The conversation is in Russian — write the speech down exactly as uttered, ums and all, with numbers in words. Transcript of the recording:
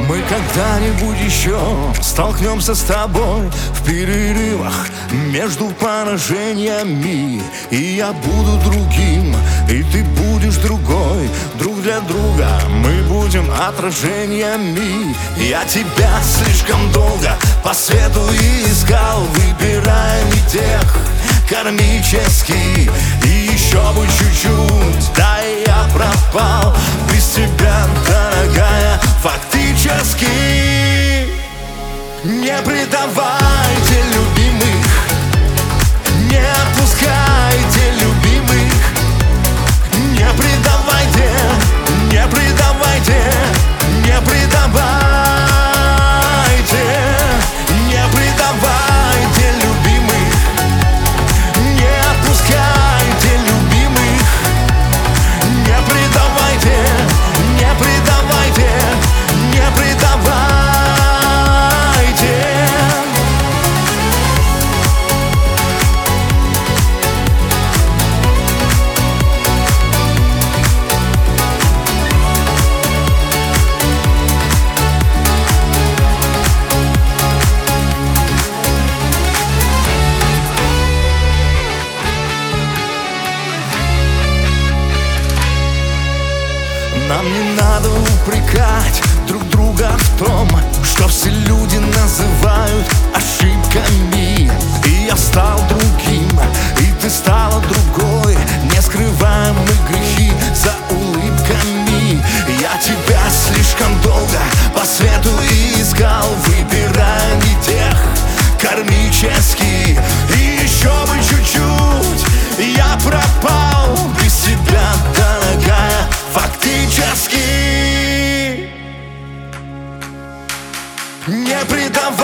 Мы когда-нибудь еще столкнемся с тобой в перерывах между поражениями. И я буду другим, и ты будешь другой. Друг для друга мы будем отражениями. Я тебя слишком долго по свету искал, выбирая не тех кармический. И еще бы чуть-чуть, да и я пропал без тебя, дорогая, фактически. Не предавайте любимых, не отпускайте любимых. Не предавайте, не предавайте, не предавайте. Не предавайте любимых, не отпускайте любимых. Не предавайте, не предавайте, не предавайте. Нам не надо упрекать друг друга в том, что все люди называют ошибками. И я стал другим, и ты стала другой. Не скрываем мы грехи за улыбками. Я тебя слишком долго по свету искал, выбирая не тех кармически. И еще бы чуть-чуть, я пропал без тебя, дорогая, фактически. Не предавай.